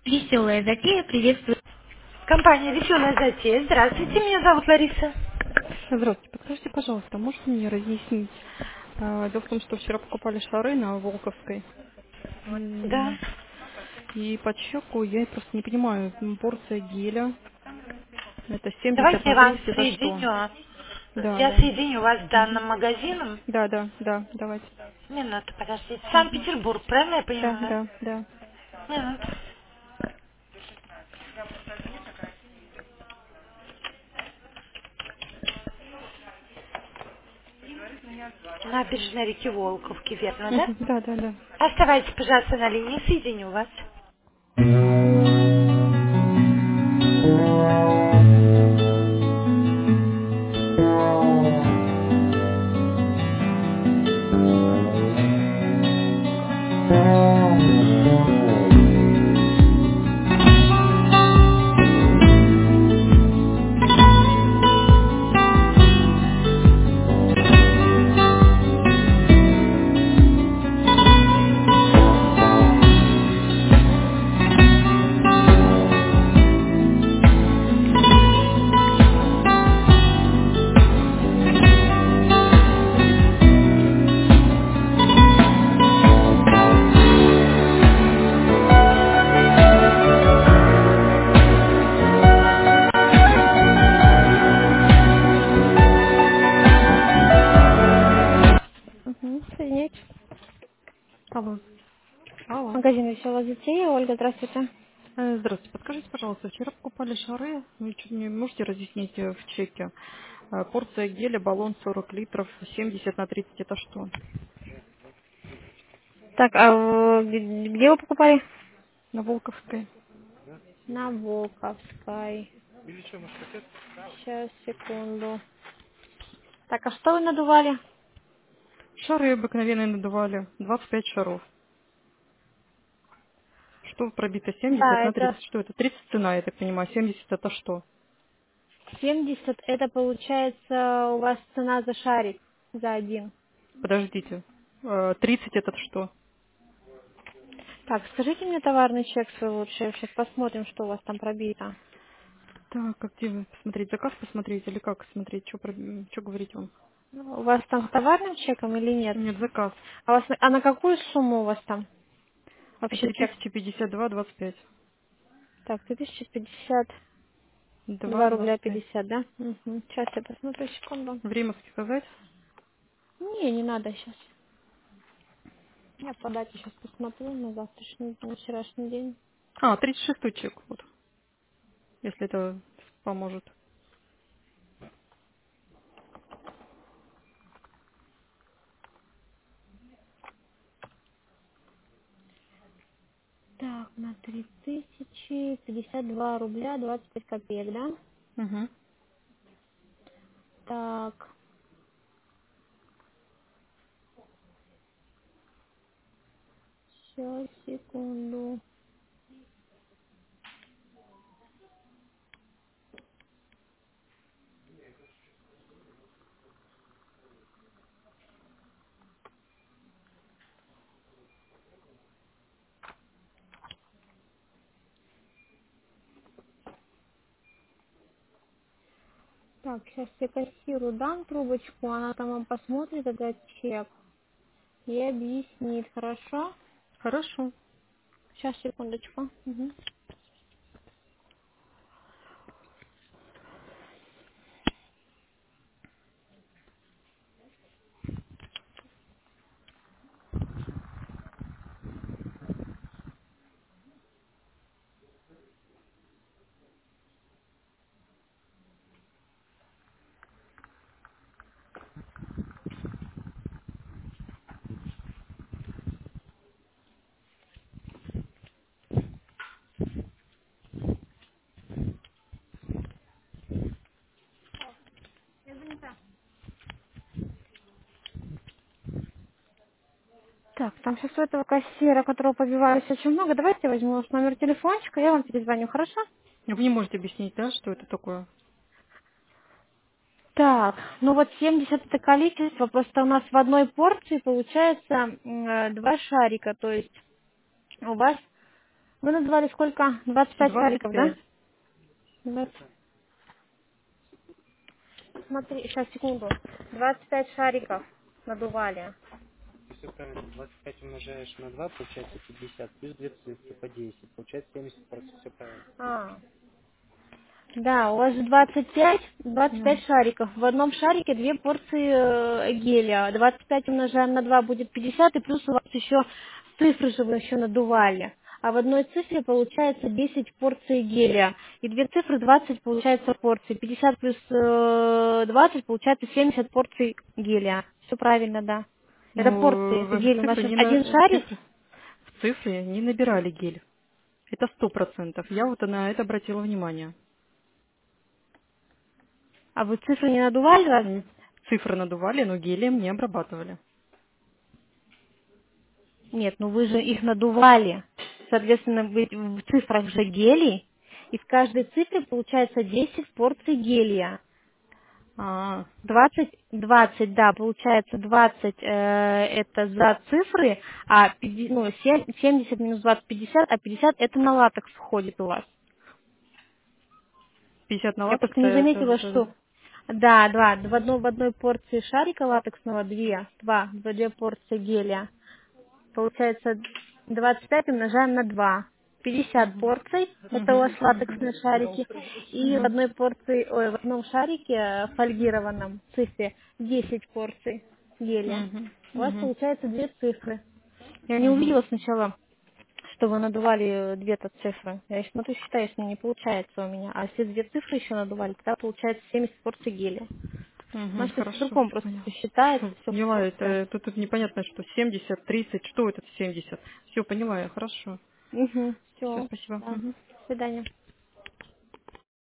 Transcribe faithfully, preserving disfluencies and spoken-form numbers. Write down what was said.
Веселая затея приветствует. Компания «Веселая затея». Здравствуйте, меня зовут Лариса. Здравствуйте, подскажите, пожалуйста, можете мне разъяснить? А, Дело в том, что вчера покупали шары на Волковской. Да. М, И по чеку я просто не понимаю, м, порция геля, это семьдесят Давайте на я вам тридцать, это что? соединю. Да, Я да. соединю вас с Мгм. данным магазином. Да, да, да, давайте. Минуту, подождите. Мгм. Санкт-Петербург, правильно я Да, понимаю? да, да. Минуту. Набережная реки Волковки, верно, да? Мгм. Да, да, да. Оставайтесь, пожалуйста, на линии, соединю вас. Угу, соединять. Алло. Алло. Магазин «Веселая затея». Ольга, здравствуйте. Э, Здравствуйте, подскажите, пожалуйста, вчера покупали шары, вы чё- мне можете разъяснить э, в чеке? Э, Порция геля, баллон сорок литров, семьдесят на тридцать, это что? Так, а в- г- где вы покупали? На Волковской. На Волковской. Сейчас, секунду. Так, а что вы надували? Шары обыкновенные надували, двадцать пять шаров. Что пробито? семьдесят Да, на это тридцать. Что это? тридцать цена, я так понимаю. семьдесят это что? семьдесят. Это получается у вас цена за шарик, за один. Подождите. Э, тридцать это что? Так, скажите мне товарный чек свой лучше. Сейчас посмотрим, что у вас там пробито. Так, а где вы посмотреть? Заказ посмотреть или как смотреть? Что, что говорить вам? У вас там товарным чеком или нет? Нет, заказ. А, у вас, на- а на какую сумму у вас там вообще три чек? тысячи пятьдесят два двадцать пять. Так, две тысячи пятьдесят Два два рубля двадцать пять. пятьдесят, да? Угу. Сейчас я посмотрю, секунду. Время сказать? Не, не надо сейчас. Я по дате сейчас посмотрю на завтрашний, на вчерашний день. А, тридцать шестой чек, вот, если это поможет. Так, на три тысячи пятьдесят два рубля двадцать пять копеек, да? Угу. Так, сейчас, секунду. Так, сейчас я кассиру дам трубочку, она там вам посмотрит этот чек и объяснит, хорошо? Хорошо. Сейчас, секундочку. Мгм. Так, там сейчас у этого кассира, которого побивались очень много. Давайте я возьму ваш номер телефончика, я вам перезвоню, хорошо? Вы не можете объяснить, да, что это такое? Так, ну вот семьдесят это количество, просто у нас в одной порции получается м, э, два шарика, то есть у вас Вы назвали сколько? двадцать пять двадцать шариков, да? пять. двадцать. Смотри, сейчас, секунду. двадцать пять шариков надували. Все правильно. двадцать пять умножаешь на два, получается пятьдесят. Плюс две цифры по десять. Получается семьдесят процентов. Все правильно. А, да, у вас же двадцать пять, двадцать Ну, пять шариков. В одном шарике две порции э, геля. двадцать пять умножаем на два будет пятьдесят, и плюс у вас еще цифры же вы еще надували. А в одной цифре получается десять порций геля. И две цифры двадцать получается порций. пятьдесят плюс э, двадцать получается семьдесят порций геля. Все правильно, да. Это порции, ну, это вы в гель. У нас цифры сейчас не один на шарик. цифры, в цифры не набирали гель. Это сто процентов. Я вот на это обратила внимание. А вы цифры не надували разве? М, Цифры надували, но гелием не обрабатывали. Нет, ну вы же их надували. Соответственно, вы- в цифрах же гелий, и в каждой цифре получается десять порций гелия. А, двадцать, двадцать, да, получается двадцать э, это за цифры, а пятьдесят, ну, семь- семьдесят минус двадцать пятьдесят, а пятьдесят это на латекс входит у вас. пятьдесят на Я латекс, просто не это... заметила, это- что... Да, два, в одной, в одной порции шарика латексного две, два, две порции геля. Получается двадцать пять умножаем на два. пятьдесят Мгм, порций, это у вас мгм, мгм, латексные шарики. И в мгм, одной порции, ой, в одном шарике э, фольгированном цифре десять порций геля. мгм, У вас мгм, получается две цифры. Я не мгм, увидела сначала, что вы надували э, две-то цифры. Я смотрю, считаю, что не получается у меня. А если две цифры еще надували, тогда получается семьдесят порций геля. мгм. Значит, с Хорошо, другом просто понял. все считается, Всё, все в поняла, порциях. это тут, тут непонятно, что семьдесят, тридцать, что это семьдесят. Все, поняла я, хорошо. Угу, Все, все. спасибо. Да. Мгм. До свидания.